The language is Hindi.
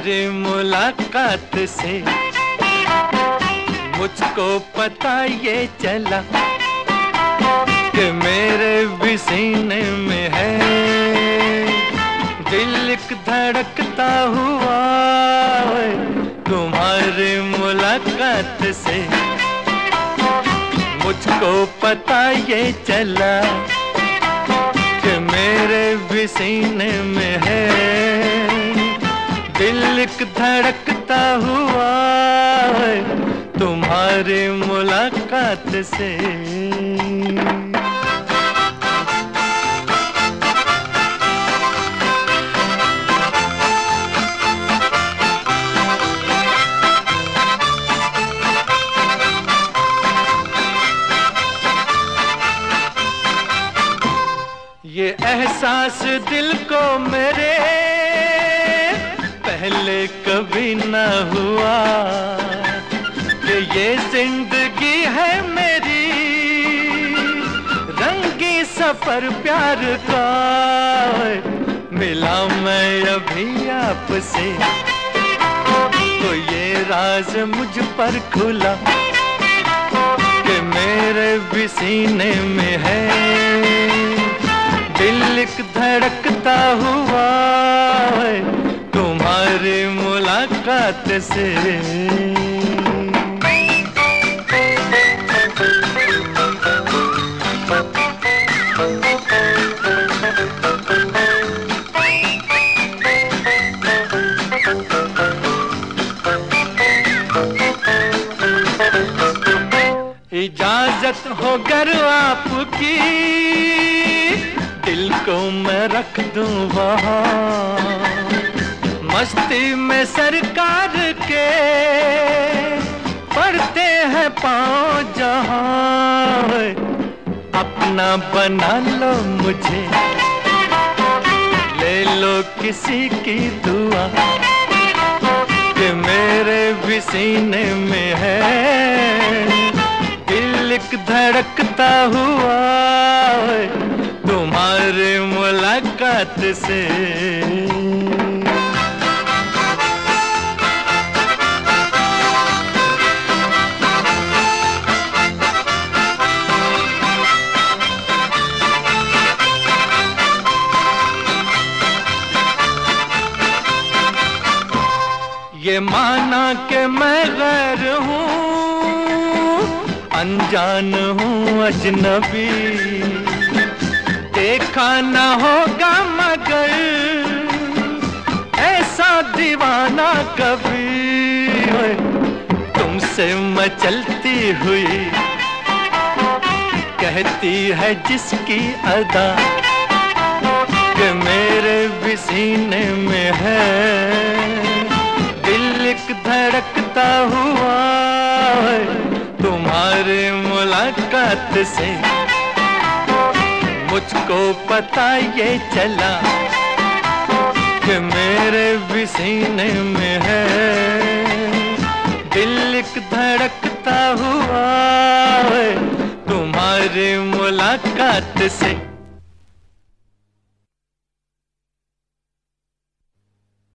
तुम्हारी मुलाकात से मुझको पता ये चला कि मेरे भी सीने में है दिल एक धड़कता हुआ। तुम्हारी मुलाकात से मुझको पता ये चला कि मेरे भी सीने में है दिल एक धड़कता हुआ तुम्हारी मुलाकात से। ये एहसास दिल को मेरे पहले कभी न हुआ कि ये जिंदगी है मेरी रंगी सफर प्यार का। मिला मैं अभी आपसे तो ये राज मुझ पर खुला कि मेरे भी सीने में है दिल एक धड़कता हुआ तुम्हारी मुलाकात से। इजाजत हो गर आपकी दिल को मैं रख दूं वहाँ मस्ती में सरकार के पड़ते हैं पाँव जहाँ। अपना बना लो मुझे ले लो किसी की दुआ कि मेरे भी सीने में है दिल एक धड़कता हुआ तुम्हारी मुलाकात से। ये माना कि मैं गैर हूँ अनजान हूँ अजनबी देखा न होगा मगर ऐसा दीवाना कभी। तुमसे मैं चलती हुई कहती है जिसकी अदा कि मेरे भी सीने में है दिल एक धड़कता हुआ तुम्हारी मुलाकात से। मुझको पता ये चला कि मेरे भी सीने में है दिल एक धड़कता हुआ तुम्हारी मुलाकात से।